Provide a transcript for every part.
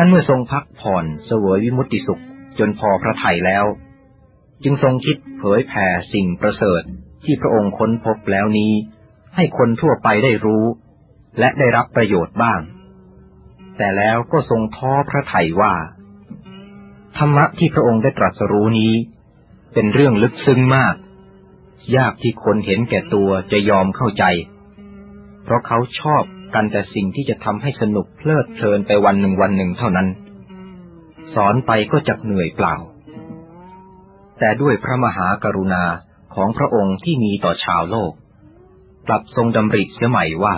เมื่อทรงพักผ่อนเสวยวิมุตติสุขจนพอพระทัยแล้วจึงทรงคิดเผยแผ่สิ่งประเสริฐที่พระองค์ค้นพบแล้วนี้ให้คนทั่วไปได้รู้และได้รับประโยชน์บ้างแต่แล้วก็ทรงท้อพระทัยว่าธรรมะที่พระองค์ได้ตรัสรู้นี้เป็นเรื่องลึกซึ้งมากยากที่คนเห็นแก่ตัวจะยอมเข้าใจเพราะเขาชอบกันแต่สิ่งที่จะทำให้สนุกเพลิดเพลินไปวันหนึ่งเท่านั้นสอนไปก็จักเหนื่อยเปล่าแต่ด้วยพระมหากรุณาของพระองค์ที่มีต่อชาวโลกกลับทรงดำริเสียใหม่ว่า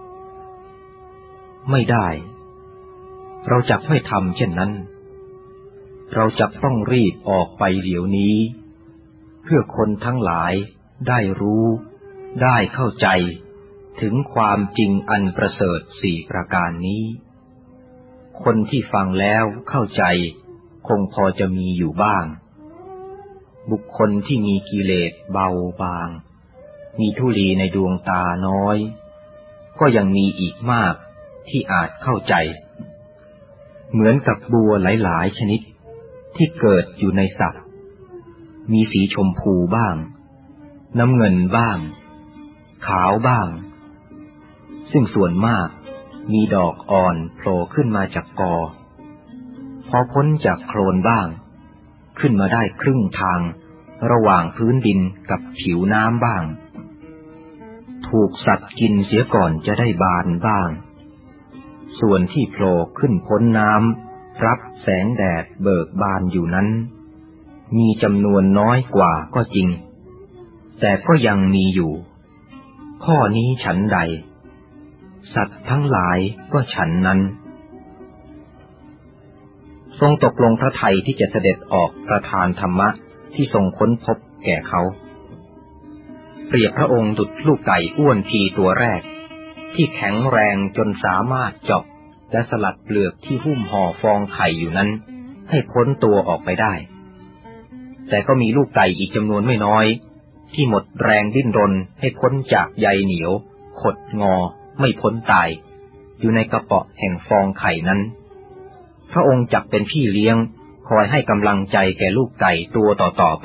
ไม่ได้เราจักไม่ทำเช่นนั้นเราจักต้องรีบออกไปเดี๋ยวนี้เพื่อคนทั้งหลายได้รู้ได้เข้าใจถึงความจริงอันประเสริฐ4ประการนี้คนที่ฟังแล้วเข้าใจคงพอจะมีอยู่บ้างบุคคลที่มีกิเลสเบาบางมีธุลีในดวงตาน้อยก็ยังมีอีกมากที่อาจเข้าใจเหมือนกับบัวหลายๆชนิดที่เกิดอยู่ในสระมีสีชมพูบ้างน้ำเงินบ้างขาวบ้างซึ่งส่วนมากมีดอกอ่อนโผล่ขึ้นมาจากกอพอพ้นจากโคลนบ้างขึ้นมาได้ครึ่งทางระหว่างพื้นดินกับผิวน้ำบ้างถูกสัตว์กินเสียก่อนจะได้บานบ้างส่วนที่โผล่ขึ้นพ้นน้ำรับแสงแดดเบิกบานอยู่นั้นมีจำนวนน้อยกว่าก็จริงแต่ก็ยังมีอยู่ข้อนี้ฉันใดสัตว์ทั้งหลายก็ฉันนั้นทรงตกลงพระทัยที่จะเสด็จออกประทานธรรมะที่ทรงค้นพบแก่เขาเปรียบพระองค์ดุจลูกไก่อ้วนทีตัวแรกที่แข็งแรงจนสามารถเจาะและสลัดเปลือกที่หุ้มห่อฟองไข่อยู่นั้นให้พ้นตัวออกไปได้แต่ก็มีลูกไก่อีกจำนวนไม่น้อยที่หมดแรงดิ้นรนให้พ้นจากใยเหนียวขดงอไม่พ้นตายอยู่ในกระเปาะแห่งฟองไข่นั้นพระองค์จักเป็นพี่เลี้ยงคอยให้กำลังใจแก่ลูกไก่ตัวต่อๆไป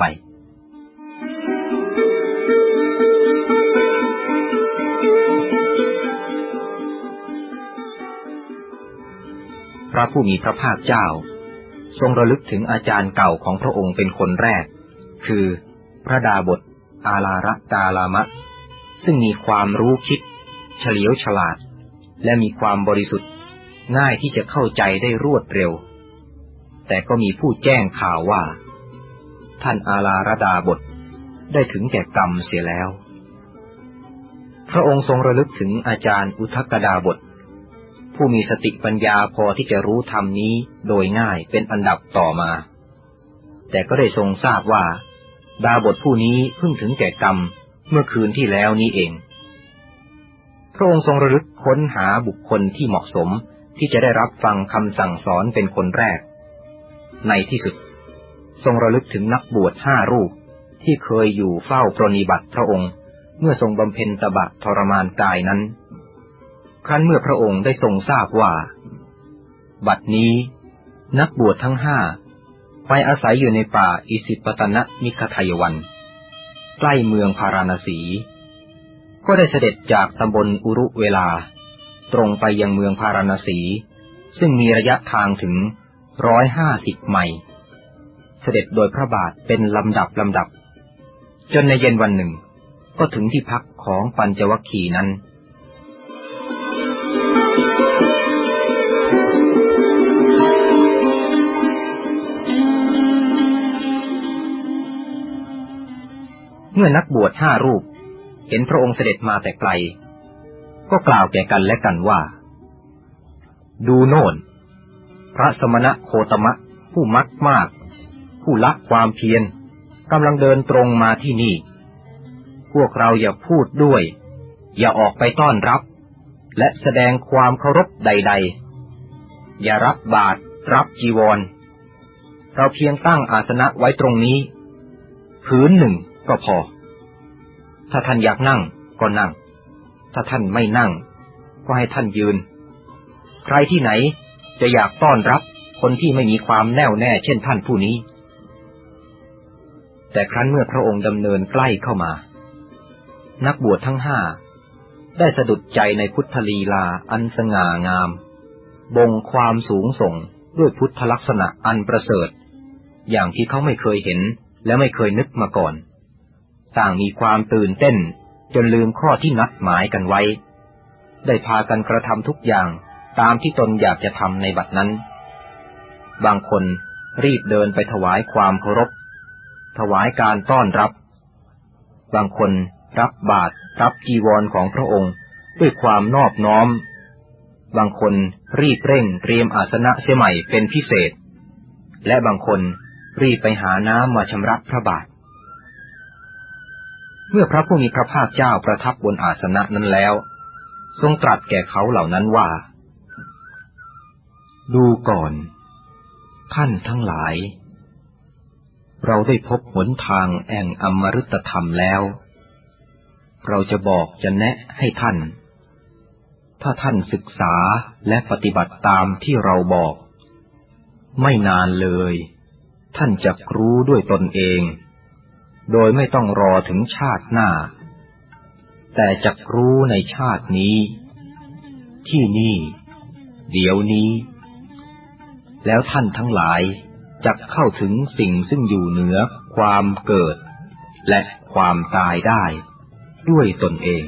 พระผู้มีพระภาคเจ้าทรงระลึกถึงอาจารย์เก่าของพระองค์เป็นคนแรกคือพระดาบทอาลาระกาลามะซึ่งมีความรู้คิดเฉลียวฉลาดและมีความบริสุทธิ์ง่ายที่จะเข้าใจได้รวดเร็วแต่ก็มีผู้แจ้งข่าวว่าท่านอาลาระดาบทได้ถึงแก่กรรมเสียแล้วพระองค์ทรงระลึกถึงอาจารย์อุทกดาบทผู้มีสติปัญญาพอที่จะรู้ธรรมนี้โดยง่ายเป็นอันดับต่อมาแต่ก็ได้ทรงทราบว่าดาบทผู้นี้เพิ่งถึงแก่กรรมเมื่อคืนที่แล้วนี้เองพระองค์ทรงระลึกค้นหาบุคคลที่เหมาะสมที่จะได้รับฟังคำสั่งสอนเป็นคนแรกในที่สุดทรงระลึกถึงนักบวช5 รูปที่เคยอยู่เฝ้าปรนนิบัติพระองค์เมื่อทรงบำเพ็ญตบะทรมานกายนั้นครั้นเมื่อพระองค์ได้ทรงทราบว่าบัดนี้นักบวชทั้ง5ไปอาศัยอยู่ในป่าอิสิปตนมิคทายวันใกล้เมืองพาราณสีก็ได้เสด็จจากตำบลอุรุเวลาตรงไปยังเมืองพาราณสีซึ่งมีระยะทางถึง150 ไมล์เสด็จโดยพระบาทเป็นลำดับจนในเย็นวันหนึ่งก็ถึงที่พักของปัญจวัคคีย์นั้นเมื่อนักบวช5 รูปเห็นพระองค์เสด็จมาแต่ไกลก็กล่าวแก่กันและกันว่าดูโน่นพระสมณโคตมะผู้มักมากผู้ละความเพียรกำลังเดินตรงมาที่นี่พวกเราอย่าพูดด้วยอย่าออกไปต้อนรับและแสดงความเคารพใดๆอย่ารับบาตรรับจีวรเราเพียงตั้งอาสนะไว้ตรงนี้ผืนหนึ่งก็พอถ้าท่านอยากนั่งก็นั่งถ้าท่านไม่นั่งก็ให้ท่านยืนใครที่ไหนจะอยากต้อนรับคนที่ไม่มีความแน่วแน่เช่นท่านผู้นี้แต่ครั้นเมื่อพระองค์ดำเนินใกล้เข้ามานักบวชทั้งห้าได้สะดุดใจในพุทธลีลาอันสง่างามบ่งความสูงส่งด้วยพุทธลักษณะอันประเสริฐอย่างที่เขาไม่เคยเห็นและไม่เคยนึกมาก่อนต่างมีความตื่นเต้นจนลืมข้อที่นัดหมายกันไว้ได้พากันกระทำทุกอย่างตามที่ตนอยากจะทำในบัดนั้นบางคนรีบเดินไปถวายความเคารพถวายการต้อนรับบางคนรับบาตรรับจีวรของพระองค์ด้วยความนอบน้อมบางคนรีบเร่งเตรียมอาสนะเสียใหม่เป็นพิเศษและบางคนรีบไปหาน้ำมาชำระพระบาทเมื่อพระผู้มีพระภาคเจ้าประทับบนอาสนะนั้นแล้วทรงตรัสแก่เขาเหล่านั้นว่าดูก่อนท่านทั้งหลายเราได้พบหนทางแห่งอมฤตธรรมแล้วเราจะบอกจะแนะให้ท่านถ้าท่านศึกษาและปฏิบัติตามที่เราบอกไม่นานเลยท่านจะรู้ด้วยตนเองโดยไม่ต้องรอถึงชาติหน้าแต่จะรู้ในชาตินี้ที่นี่เดี๋ยวนี้แล้วท่านทั้งหลายจะเข้าถึงสิ่งซึ่งอยู่เหนือความเกิดและความตายได้ด้วยตนเอง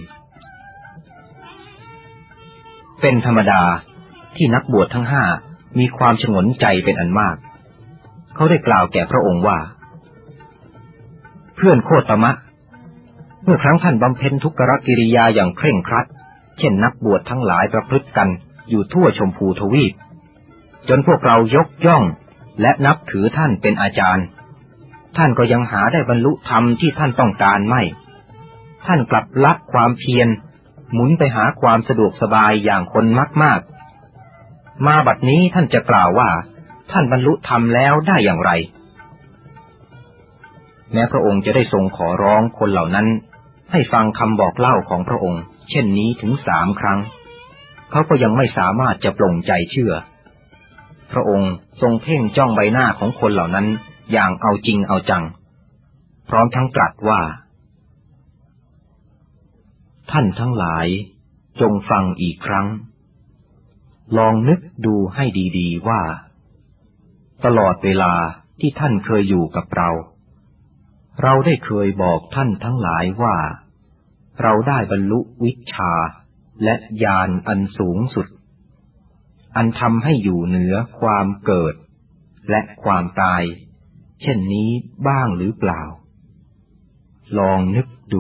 เป็นธรรมดาที่นักบวชทั้งห้ามีความฉงนใจเป็นอันมากเขาได้กล่าวแก่พระองค์ว่าเพื่อนโคตมะเมื่อครั้งท่านบำเพ็ญทุกขกิริยาอย่างเคร่งครัดเช่นนักบวชทั้งหลายประพฤติกันอยู่ทั่วชมพูทวีปจนพวกเรายกย่องและนับถือท่านเป็นอาจารย์ท่านก็ยังหาได้บรรลุธรรมที่ท่านต้องการไม่ท่านกลับละความเพียรหมุนไปหาความสะดวกสบายอย่างคนมากๆมาบัดนี้ท่านจะกล่าวว่าท่านบรรลุธรรมแล้วได้อย่างไรแม้พระองค์จะได้ทรงขอร้องคนเหล่านั้นให้ฟังคำบอกเล่าของพระองค์เช่นนี้ถึง3 ครั้งเขาก็ยังไม่สามารถจะปลงใจเชื่อพระองค์ทรงเพ่งจ้องใบหน้าของคนเหล่านั้นอย่างเอาจริงเอาจังพร้อมทั้งตรัสว่าท่านทั้งหลายจงฟังอีกครั้งลองนึกดูให้ดีๆว่าตลอดเวลาที่ท่านเคยอยู่กับเราได้เคยบอกท่านทั้งหลายว่าเราได้บรรลุวิชชาและญาณอันสูงสุดอันทำให้อยู่เหนือความเกิดและความตายเช่นนี้บ้างหรือเปล่าลองนึกดู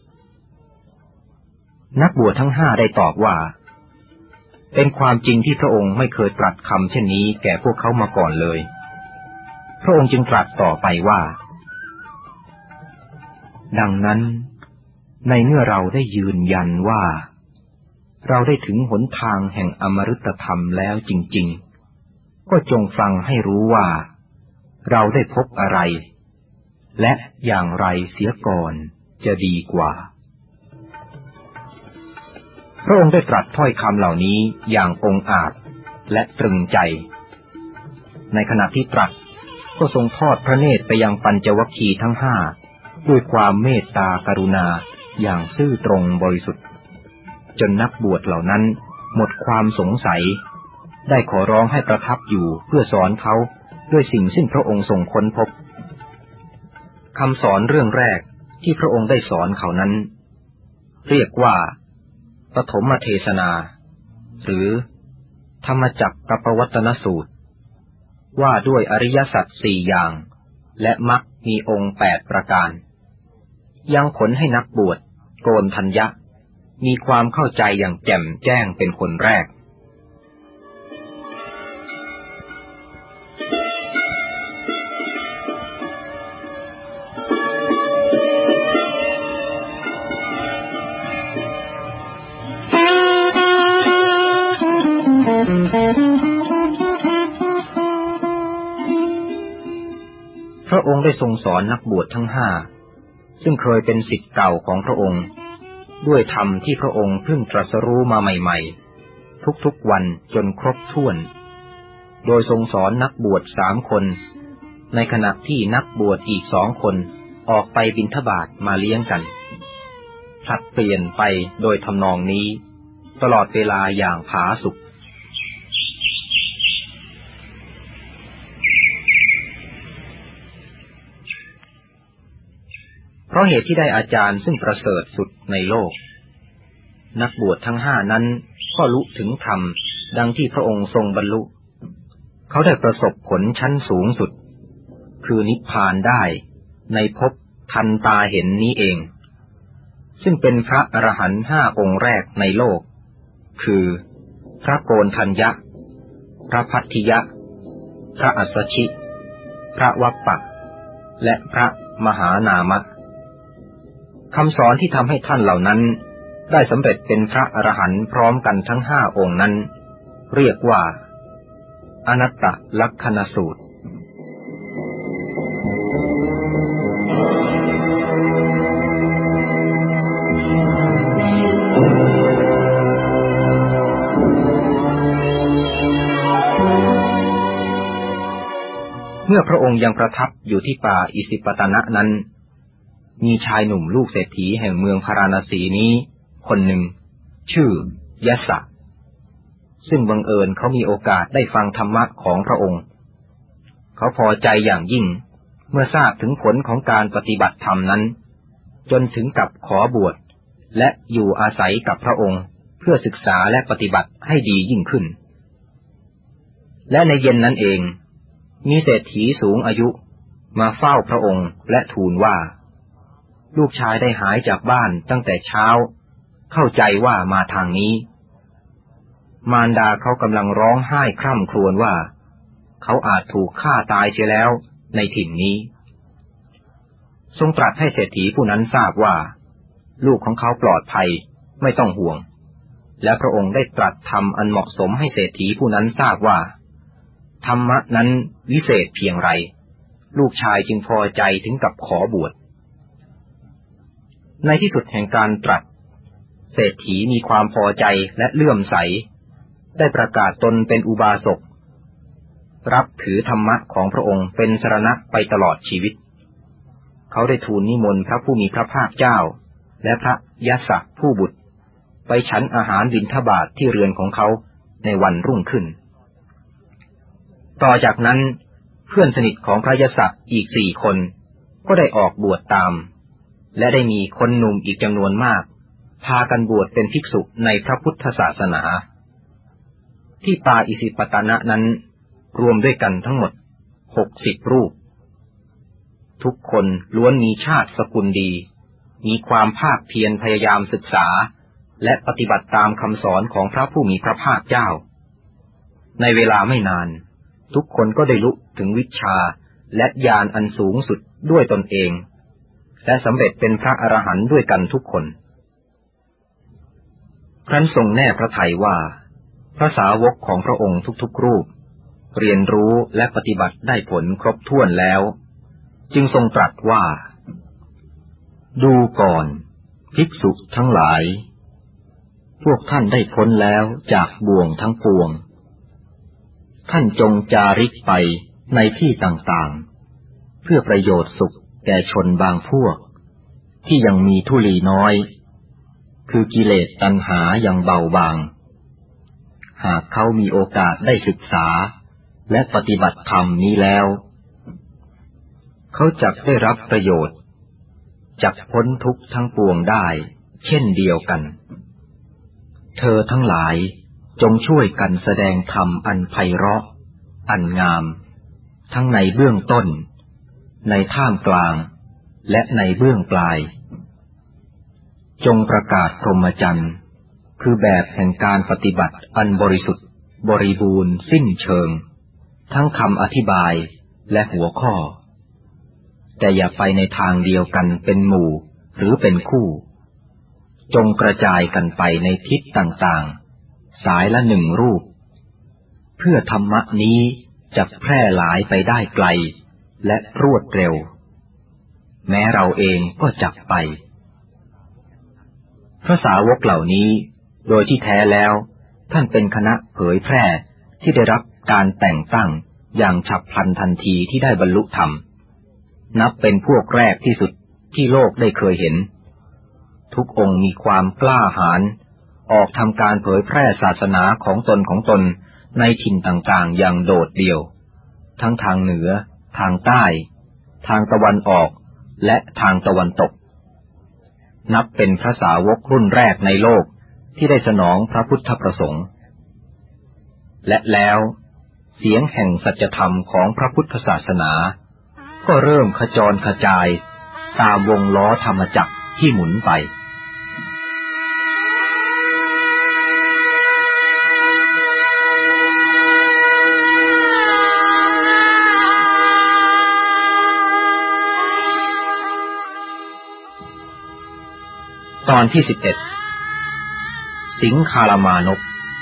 นักบวชทั้งห้าได้ตอบว่าเป็นความจริงที่พระองค์ไม่เคยตรัสคำเช่นนี้แก่พวกเขามาก่อนเลยพระองค์จึงตรัสต่อไปว่าดังนั้นในเมื่อเราได้ยืนยันว่าเราได้ถึงหนทางแห่งอมฤตธรรมแล้วจริงๆก็จงฟังให้รู้ว่าเราได้พบอะไรและอย่างไรเสียก่อนจะดีกว่าพระองค์ได้ตรัสถ้อยคำเหล่านี้อย่างองอาจและตรึงใจในขณะที่ตรัสก็ทรงทอดพระเนตรไปยังปัญจวัคคีย์ทั้งห้าด้วยความเมตตากรุณาอย่างซื่อตรงบริสุทธิ์จนนักบวชเหล่านั้นหมดความสงสัยได้ขอร้องให้ประทับอยู่เพื่อสอนเขาด้วยสิ่งซึ่งพระองค์ทรงค้นพบคำสอนเรื่องแรกที่พระองค์ได้สอนเขานั้นเรียกว่าปฐมเทศนาหรือธรรมจักรกัปปวัตตนสูตรว่าด้วยอริยสัจ4อย่างและมรรคมีองค์8ประการยังผลให้นักบวชโกณฑัญญะมีความเข้าใจอย่างแจ่มแจ้งเป็นคนแรกพระองค์ได้ทรงสอนนักบวชทั้งห้าซึ่งเคยเป็นศิษย์เก่าของพระองค์ด้วยธรรมที่พระองค์เพิ่งตรัสรู้มาใหม่ๆทุกๆวันจนครบถ้วนโดยทรงสอนนักบวช3 คนในขณะที่นักบวชอีก2 คนออกไปบิณฑบาตมาเลี้ยงกันผลัดเปลี่ยนไปโดยทำนองนี้ตลอดเวลาอย่างผาสุกเพราะเหตุที่ได้อาจารย์ซึ่งประเสริฐสุดในโลกนักบวชทั้ง5นั้นก็รู้ถึงธรรมดังที่พระองค์ทรงบรรลุเขาได้ประสบผลชั้นสูงสุดคือนิพพานได้ในภพทันตาเห็นนี้เองซึ่งเป็นพระอรหันต์5 องค์แรกในโลกคือพระโกณฑัญญะพระพัทธิยะพระอัสสชิพระวัปปะและพระมหานามะคำสอนที่ทำให้ท่านเหล่านั้นได้สำเร็จเป็นพระอรหันต์พร้อมกันทั้ง5 องค์นั้นเรียกว่าอนัตตลักขณสูตรเมื่อพระองค์ยังประทับอยู่ที่ป่าอิสิปตนะนั้นมีชายหนุ่มลูกเศรษฐีแห่งเมืองพาราณสีนี้คนหนึ่งชื่อยะสะซึ่งบังเอิญเขามีโอกาสได้ฟังธรรมะของพระองค์เขาพอใจอย่างยิ่งเมื่อทราบถึงผลของการปฏิบัติธรรมนั้นจนถึงกับขอบวชและอยู่อาศัยกับพระองค์เพื่อศึกษาและปฏิบัติให้ดียิ่งขึ้นและในเย็นนั้นเองมีเศรษฐีสูงอายุมาเฝ้าพระองค์และทูลว่าลูกชายได้หายจากบ้านตั้งแต่เช้าเข้าใจว่ามาทางนี้มารดาเขากำลังร้องไห้คร่ำครวญว่าเขาอาจถูกฆ่าตายเสียแล้วในถิ่นนี้ทรงตรัสให้เศรษฐีผู้นั้นทราบว่าลูกของเขาปลอดภัยไม่ต้องห่วงและพระองค์ได้ตรัสธรรมอันเหมาะสมให้เศรษฐีผู้นั้นทราบว่าธรรมะนั้นวิเศษเพียงไรลูกชายจึงพอใจถึงกับขอบวชในที่สุดแห่งการตรัสเศรษฐีมีความพอใจและเลื่อมใสได้ประกาศตนเป็นอุบาสกรับถือธรรมะของพระองค์เป็นสรณะไปตลอดชีวิตเขาได้ทูลนิมนต์พระผู้มีพระภาคเจ้าและพระยะสะผู้บุตรไปฉันอาหารบิณฑบาตที่เรือนของเขาในวันรุ่งขึ้นต่อจากนั้นเพื่อนสนิทของพระยะสะอีก4 คนก็ได้ออกบวชตามและได้มีคนหนุ่มอีกจำนวนมากพากันบวชเป็นภิกษุในพระพุทธศาสนาที่ป่าอิสิปตนะนั้นรวมด้วยกันทั้งหมด60 รูปทุกคนล้วนมีชาติสกุลดีมีความภาคเพียรพยายามศึกษาและปฏิบัติตามคำสอนของพระผู้มีพระภาคเจ้าในเวลาไม่นานทุกคนก็ได้ลุถึงวิชชาและญาณอันสูงสุดด้วยตนเองและสำเร็จเป็นพระอรหันต์ด้วยกันทุกคนครั้นทรงแน่พระทัยว่าพระสาวกของพระองค์ทุกๆรูปเรียนรู้และปฏิบัติได้ผลครบถ้วนแล้วจึงทรงตรัสว่าดูก่อนภิกษุทั้งหลายพวกท่านได้พ้นแล้วจากบ่วงทั้งปวงท่านจงจาริกไปในที่ต่างๆเพื่อประโยชน์สุขแก่ชนบางพวกที่ยังมีธุลีน้อยคือกิเลสตัณหายังเบาบางหากเขามีโอกาสได้ศึกษาและปฏิบัติธรรมนี้แล้วเขาจักได้รับประโยชน์จักพ้นทุกข์ทั้งปวงได้เช่นเดียวกันเธอทั้งหลายจงช่วยกันแสดงธรรมอันไพเราะอันงามทั้งในเบื้องต้นในท่ามกลางและในเบื้องปลายจงประกาศพรหมจรรย์คือแบบแห่งการปฏิบัติอันบริสุทธิ์บริบูรณ์สิ้นเชิงทั้งคำอธิบายและหัวข้อแต่อย่าไปในทางเดียวกันเป็นหมู่หรือเป็นคู่จงกระจายกันไปในทิศต่างๆสายละ1 รูปเพื่อธรรมะนี้จะแพร่หลายไปได้ไกลและรวดเร็วแม้เราเองก็จักไปพระสาวกเหล่านี้โดยที่แท้แล้วท่านเป็นคณะเผยแพร่ที่ได้รับการแต่งตั้งอย่างฉับพลันทันทีที่ได้บรรลุธรรมนับเป็นพวกแรกที่สุดที่โลกได้เคยเห็นทุกองค์มีความกล้าหาญออกทำการเผยแพร่ศาสนาของตนในถิ่นต่างๆอย่างโดดเดี่ยวทั้งทางเหนือทางใต้ทางตะวันออกและทางตะวันตกนับเป็นพระสาวกรุ่นแรกในโลกที่ได้สนองพระพุทธประสงค์และแล้วเสียงแห่งสัจธรรมของพระพุทธศาสนาก็เริ่มขจรกระจายตามวงล้อธรรมจักรที่หมุนไปตอนที่11สิงคารมานพ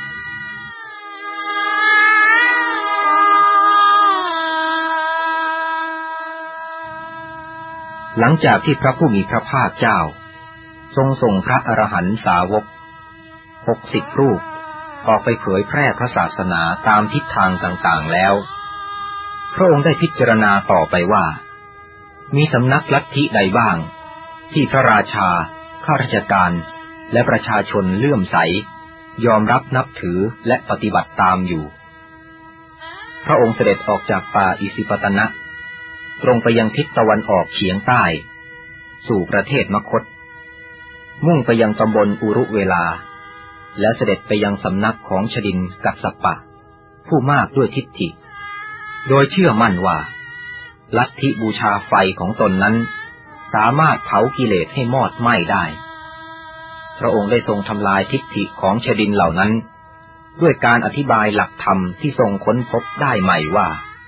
หลังจากที่พระผู้มีพระภาคเจ้าทรงส่งพระอรหันตสาวก60 รูปออกไปเผยแพร่พระศาสนาตามทิศทางต่างๆแล้วพระองค์ได้พิจารณาต่อไปว่ามีสำนักลัทธิใดบ้างที่พระราชาข้าราชการและประชาชนเลื่อมใสยอมรับนับถือและปฏิบัติตามอยู่พระองค์เสด็จออกจากป่าอิสิปตนะตรงไปยังทิศตะวันออกเฉียงใต้สู่ประเทศมคธมุ่งไปยังตำบลอุรุเวลาและเสด็จไปยังสำนักของชดินกัสสปะผู้มากด้วยทิฏฐิโดยเชื่อมั่นว่าลัทธิบูชาไฟของตนนั้นสามารถเผากิเลสให้มอดไหม้ได้พระองค์ได้ทรงทำลายทิฏฐิของชดินเหล่านั้นด้วยการอธิบายหลักธรรมที่ทรงค้นพบได้ใหม่ว่า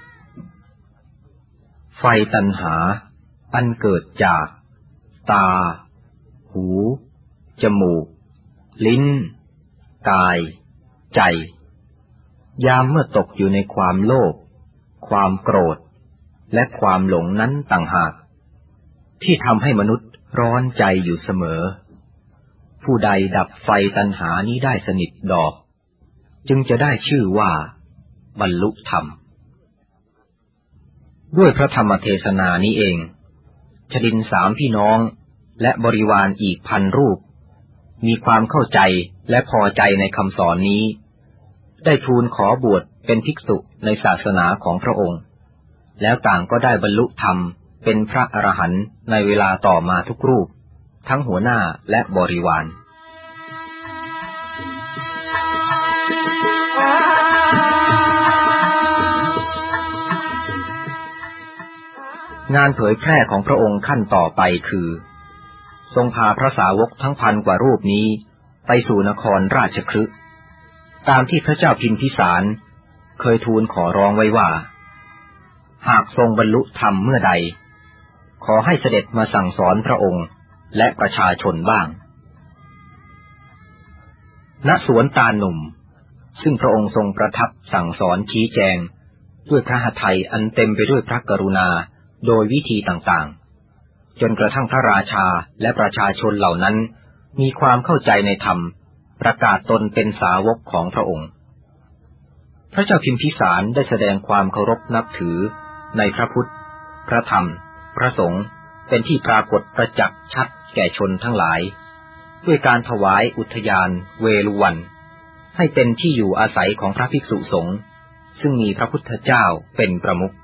ไฟตัณหาอันเกิดจากตาหูจมูกลิ้นกายใจยามเมื่อตกอยู่ในความโลภความโกรธและความหลงนั้นต่างหากที่ทำให้มนุษย์ร้อนใจอยู่เสมอผู้ใดดับไฟตัณหานี้ได้สนิทดอกจึงจะได้ชื่อว่าบรรลุธรรมด้วยพระธรรมเทศนานี้เองชดิน3 พี่น้องและบริวารอีก1,000 รูปมีความเข้าใจและพอใจในคำสอนนี้ได้ทูลขอบวชเป็นภิกษุในศาสนาของพระองค์แล้วต่างก็ได้บรรลุธรรมเป็นพระอรหันต์ในเวลาต่อมาทุกรูปทั้งหัวหน้าและบริวารงานเผยแพร่ของพระองค์ขั้นต่อไปคือทรงพาพระสาวกทั้ง1,000 กว่ารูปนี้ไปสู่นครราชคฤห์ตามที่พระเจ้าพิมพิสารเคยทูลขอร้องไว้ว่าหากทรงบรรลุธรรมเมื่อใดขอให้เสด็จมาสั่งสอนพระองค์และประชาชนบ้างณสวนตาลหนุ่มซึ่งพระองค์ทรงประทับสั่งสอนชี้แจงด้วยพระหทัยอันเต็มไปด้วยพระกรุณาโดยวิธีต่างๆจนกระทั่งพระราชาและประชาชนเหล่านั้นมีความเข้าใจในธรรมประกาศตนเป็นสาวกของพระองค์พระเจ้าพิมพิสารได้แสดงความเคารพนับถือในพระพุทธพระธรรมพระสงฆ์เป็นที่ปรากฏประจักษ์ชัดแก่ชนทั้งหลายด้วยการถวายอุทยานเวฬุวันให้เป็นที่อยู่อาศัยของพระภิกษุสงฆ์ซึ่งมีพระพุทธเจ้าเป็นประมุข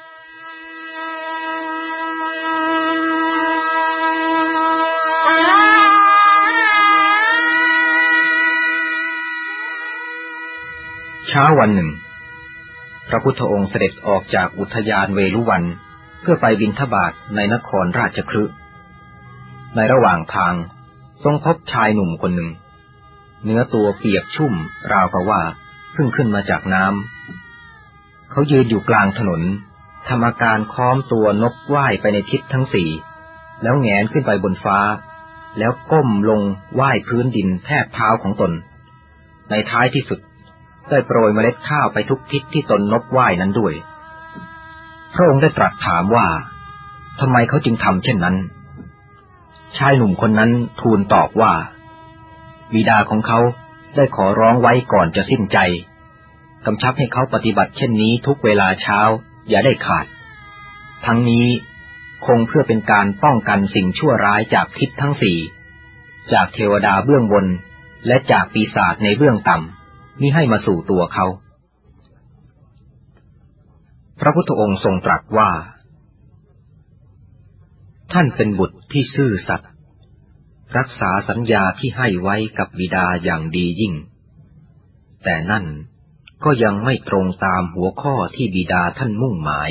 เช้าวันหนึ่งพระพุทธองค์เสด็จออกจากอุทยานเวฬุวันเพื่อไปบิณฑบาตในนครราชคฤห์ในระหว่างทางทรงพบชายหนุ่มคนหนึ่งเนื้อตัวเปียกชุ่มราวกับว่าเพิ่งขึ้นมาจากน้ำเขายืนอยู่กลางถนนทำอาการค้อมตัวนบว่ายไปในทิศทั้ง4แล้วแงนขึ้นไปบนฟ้าแล้วก้มลงว่ายพื้นดินแทบเท้าของตนในท้ายที่สุดได้โปรยเมล็ดข้าวไปทุกทิศที่ตนนบว่ายนั้นด้วยพระองค์ได้ตรัสถามว่าทำไมเขาจึงทำเช่นนั้นชายหนุ่มคนนั้นทูลตอบว่าบิดาของเขาได้ขอร้องไว้ก่อนจะสิ้นใจกำชับให้เขาปฏิบัติเช่นนี้ทุกเวลาเช้าอย่าได้ขาดทั้งนี้คงเพื่อเป็นการป้องกันสิ่งชั่วร้ายจากทิศทั้งสี่จากเทวดาเบื้องบนและจากปีศาจในเบื้องต่ำมิให้มาสู่ตัวเขาพระพุทธองค์ทรงตรัสว่าท่านเป็นบุตรที่ซื่อสัตย์รักษาสัญญาที่ให้ไว้กับบิดาอย่างดียิ่งแต่นั่นก็ยังไม่ตรงตามหัวข้อที่บิดาท่านมุ่งหมาย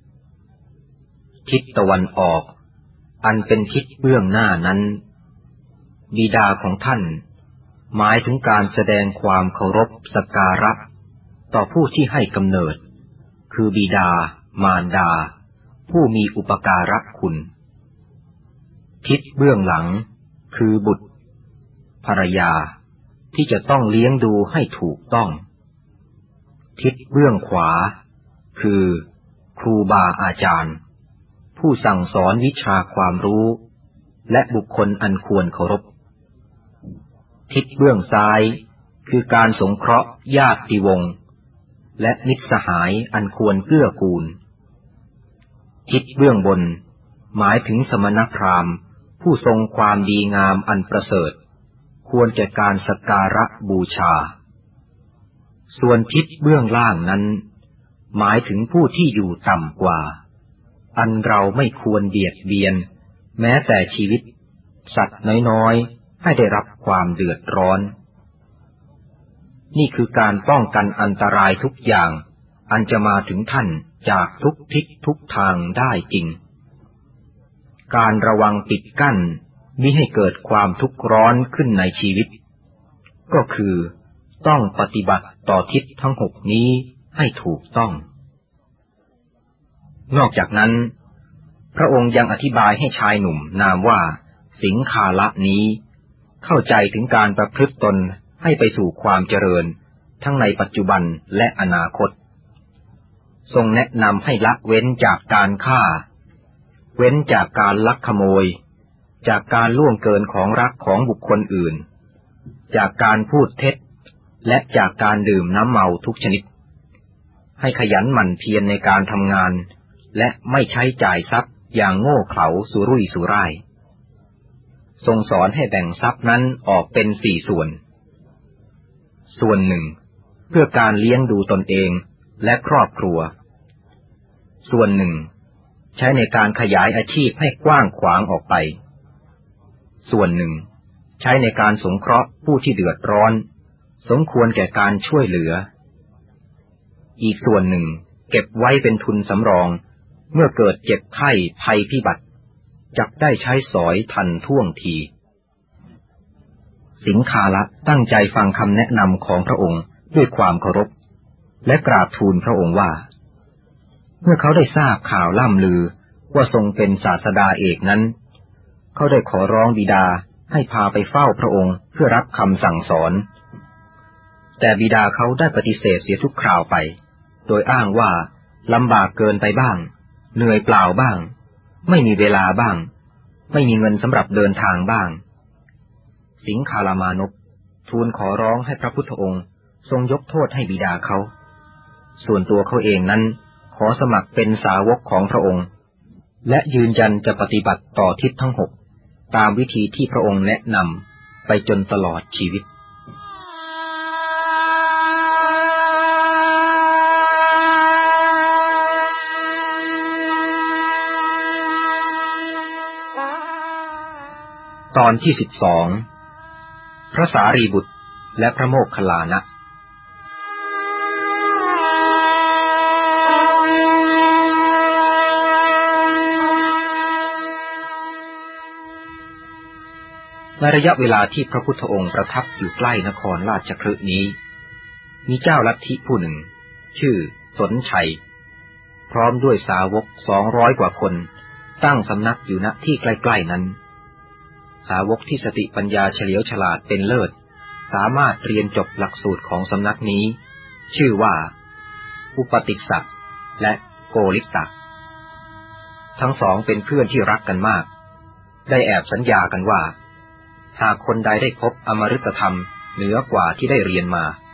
ทิศตะวันออกอันเป็นทิศเบื้องหน้านั้นบิดาของท่านหมายถึงการแสดงความเคารพสักการะต่อผู้ที่ให้กำเนิดคือบิดามารดาผู้มีอุปการะคุณทิศเบื้องหลังคือบุตรภรรยาที่จะต้องเลี้ยงดูให้ถูกต้องทิศเบื้องขวาคือครูบาอาจารย์ผู้สั่งสอนวิชาความรู้และบุคคลอันควรเคารพทิศเบื้องซ้ายคือการสงเคราะห์ญาติวงศ์และมิตรสหายอันควรเกื้อกูลทิศเบื้องบนหมายถึงสมณพราหมณ์ผู้ทรงความดีงามอันประเสริฐควรแก่การสักการะบูชาส่วนทิศเบื้องล่างนั้นหมายถึงผู้ที่อยู่ต่ำกว่าอันเราไม่ควรเบียดเบียนแม้แต่ชีวิตสัตว์น้อยๆให้ได้รับความเดือดร้อนนี่คือการป้องกันอันตรายทุกอย่างอันจะมาถึงท่านจากทุกทิศทุกทางได้จริงการระวังปิดกั้นมิให้เกิดความทุกข์ร้อนขึ้นในชีวิตก็คือต้องปฏิบัติต่อทิศทั้งหกนี้ให้ถูกต้องนอกจากนั้นพระองค์ยังอธิบายให้ชายหนุ่มนามว่าสิงคาละนี้เข้าใจถึงการประพฤติตนให้ไปสู่ความเจริญทั้งในปัจจุบันและอนาคตทรงแนะนำให้ละเว้นจากการฆ่าเว้นจากการลักขโมยจากการล่วงเกินของรักของบุคคลอื่นจากการพูดเท็จและจากการดื่มน้ำเมาทุกชนิดให้ขยันหมั่นเพียรในการทำงานและไม่ใช้จ่ายทรัพย์อย่างโง่เขลาสุรุ่ยสุร่ายทรงสอนให้แบ่งทรัพย์นั้นออกเป็น4 ส่วนส่วนหนึ่งเพื่อการเลี้ยงดูตนเองและครอบครัวส่วนหนึ่งใช้ในการขยายอาชีพให้กว้างขวางออกไปส่วนหนึ่งใช้ในการสงเคราะห์ผู้ที่เดือดร้อนสมควรแก่การช่วยเหลืออีกส่วนหนึ่งเก็บไว้เป็นทุนสำรองเมื่อเกิดเจ็บไข้ภัยพิบัติจักได้ใช้สอยทันท่วงทีสิงคาละตั้งใจฟังคำแนะนำของพระองค์ด้วยความเคารพและกราบทูลพระองค์ว่าเมื่อเขาได้ทราบข่าวล่ำลือว่าทรงเป็นศาสดาเอกนั้นเขาได้ขอร้องบิดาให้พาไปเฝ้าพระองค์เพื่อรับคำสั่งสอนแต่บิดาเขาได้ปฏิเสธเสียทุกคราวไปโดยอ้างว่าลำบากเกินไปบ้างเหนื่อยเปล่าบ้างไม่มีเวลาบ้างไม่มีเงินสำหรับเดินทางบ้างสิงคาลามานพทูลขอร้องให้พระพุทธองค์ทรงยกโทษให้บิดาเขาส่วนตัวเขาเองนั้นขอสมัครเป็นสาวกของพระองค์และยืนยันจะปฏิบัติต่อทิศทั้ง6ตามวิธีที่พระองค์แนะนำไปจนตลอดชีวิตตอนที่12พระสารีบุตรและพระโมคคัลลานะ ในระยะเวลาที่พระพุทธองค์ประทับอยู่ใกล้นครราชคฤห์นี้มีเจ้าลัทธิผู้หนึ่งชื่อสนชัยพร้อมด้วยสาวก200 กว่าคนตั้งสำนักอยู่ณที่ใกล้ๆนั้นสาวกที่สติปัญญาเฉลียวฉลาดเป็นเลิศสามารถเรียนจบหลักสูตรของสำนักนี้ชื่อว่าอุปติสสะและโกริตะทั้งสองเป็นเพื่อนที่รักกันมากได้แอบสัญญากันว่าหากคนใดได้พบอมฤตธรรมเหนือกว่าที่ได้เรียนมา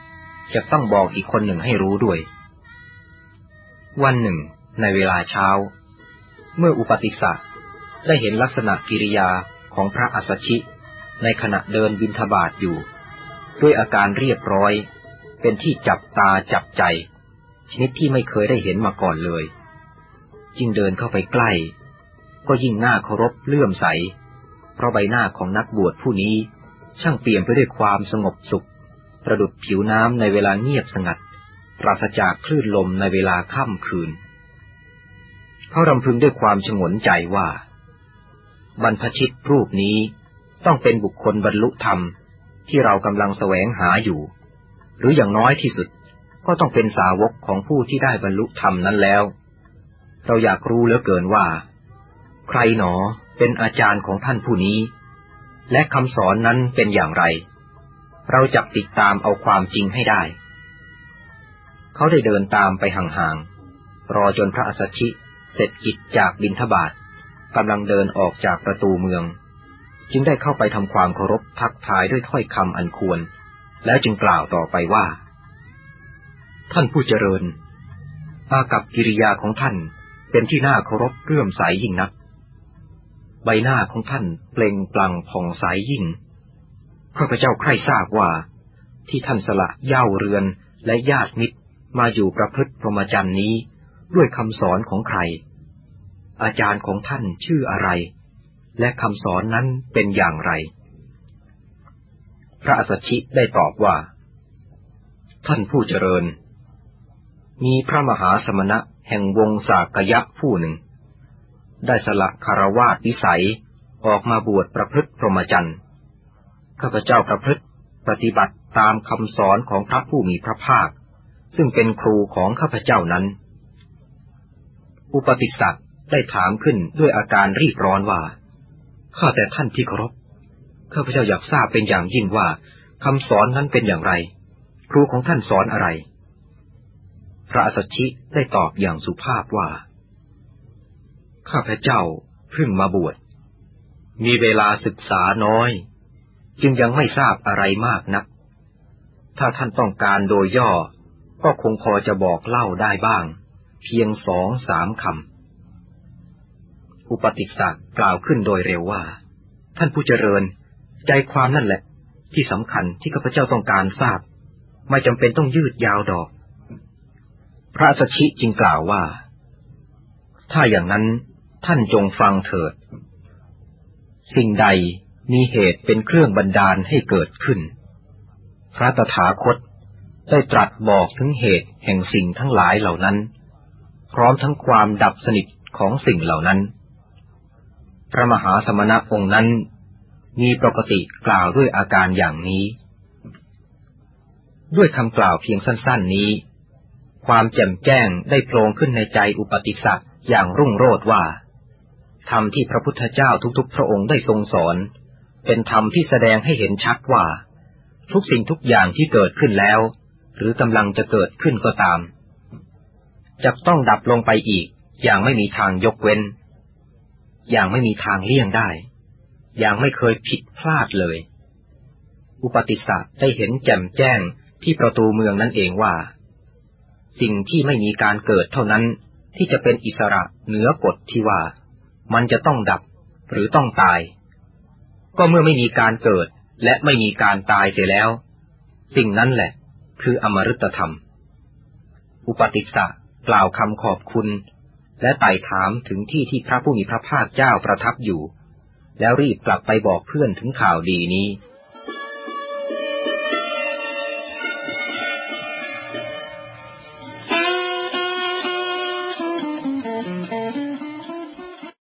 จะต้องบอกอีกคนหนึ่งให้รู้ด้วยวันหนึ่งในเวลาเช้าเมื่ออุปติสสะได้เห็นลักษณะกิริยาของพระอัสสชิในขณะเดินบิณฑบาตอยู่ด้วยอาการเรียบร้อยเป็นที่จับตาจับใจชนิดที่ไม่เคยได้เห็นมาก่อนเลยยิ่งเดินเข้าไปใกล้ก็ยิ่งน่าเคารพเลื่อมใสเพราะใบหน้าของนักบวชผู้นี้ช่างเปี่ยมไปด้วยความสงบสุขประดุจผิวน้ำในเวลาเงียบสงัดปราศจากคลื่นลมในเวลาค่ำคืนเขารำพึงด้วยความฉงนใจว่าบรรพชิตรูปนี้ต้องเป็นบุคคลบรรลุธรรมที่เรากำลังแสวงหาอยู่หรืออย่างน้อยที่สุดก็ต้องเป็นสาวกของผู้ที่ได้บรรลุธรรมนั้นแล้วเราอยากรู้เหลือเกินว่าใครหนอเป็นอาจารย์ของท่านผู้นี้และคำสอนนั้นเป็นอย่างไรเราจักติดตามเอาความจริงให้ได้เขาได้เดินตามไปห่างๆรอจนพระอัสสชิเสร็จกิจจากบิณฑบาตกำลังเดินออกจากประตูเมืองจึงได้เข้าไปทำความเคารพทักทายด้วยถ้อยคำอันควรแล้วจึงกล่าวต่อไปว่าท่านผู้เจริญอากัปกิริยาของท่านเป็นที่น่าเคารพเลื่อมใสยิ่งนักใบหน้าของท่านเปล่งปลั่งผ่องใสยิ่งข้าพเจ้าใคร่ทราบว่าที่ท่านสละเหย้าเรือนและญาติมิตรมาอยู่ประพฤติพรหมจรรย์นี้ด้วยคำสอนของใครอาจารย์ของท่านชื่ออะไรและคำสอนนั้นเป็นอย่างไรพระอัสสชิได้ตอบว่าท่านผู้เจริญมีพระมหาสมณะแห่งวงศากยะผู้หนึ่งได้สละคฤหัสถ์วิสัยออกมาบวชประพฤติพรหมจรรย์ข้าพเจ้าประพฤติปฏิบัติตามคำสอนของพระผู้มีพระภาคซึ่งเป็นครูของข้าพเจ้านั้นอุปติสสะได้ถามขึ้นด้วยอาการรีบร้อนว่าข้าแต่ท่านที่เคารพข้าพเจ้าอยากทราบเป็นอย่างยิ่งว่าคำสอนนั้นเป็นอย่างไรครูของท่านสอนอะไรพระอัสสชิได้ตอบอย่างสุภาพว่าข้าพเจ้าเพิ่งมาบวชมีเวลาศึกษาน้อยจึงยังไม่ทราบอะไรมากนักถ้าท่านต้องการโดยย่อก็คงพอจะบอกเล่าได้บ้างเพียง2-3 คำอุปติสสะกล่าวขึ้นโดยเร็วว่าท่านผู้เจริญใจความนั่นแหละที่สำคัญที่ข้าพเจ้าต้องการทราบไม่จำเป็นต้องยืดยาวดอกพระอัสสชิจึงกล่าวว่าถ้าอย่างนั้นท่านจงฟังเถิดสิ่งใดมีเหตุเป็นเครื่องบันดาลให้เกิดขึ้นพระตถาคตได้ตรัสบอกถึงเหตุแห่งสิ่งทั้งหลายเหล่านั้นพร้อมทั้งความดับสนิทของสิ่งเหล่านั้นพระมหาสมณะองค์นั้นมีปกติกล่าวด้วยอาการอย่างนี้ด้วยคำกล่าวเพียงสั้นๆนี้ความแจ่มแจ้งได้โผล่ขึ้นในใจอุปติสสะอย่างรุ่งโรจน์ว่าธรรมที่พระพุทธเจ้าทุกๆพระองค์ได้ทรงสอนเป็นธรรมที่แสดงให้เห็นชัดว่าทุกสิ่งทุกอย่างที่เกิดขึ้นแล้วหรือกำลังจะเกิดขึ้นก็ตามจะต้องดับลงไปอีกอย่างไม่มีทางยกเว้นอย่างไม่มีทางเลี่ยงได้อย่างไม่เคยผิดพลาดเลยอุปติสสะได้เห็นแจ่มแจ้งที่ประตูเมืองนั่นเองว่าสิ่งที่ไม่มีการเกิดเท่านั้นที่จะเป็นอิสระเหนือกฎที่ว่ามันจะต้องดับหรือต้องตายก็เมื่อไม่มีการเกิดและไม่มีการตายเสียแล้วสิ่งนั้นแหละคืออมฤตธรรมอุปติสสะกล่าวคำขอบคุณและไต่ถามถึงที่ที่พระผู้มีพระภาคเจ้าประทับอยู่แล้วรีบกลับไปบอกเพื่อนถึงข่าวดีนี้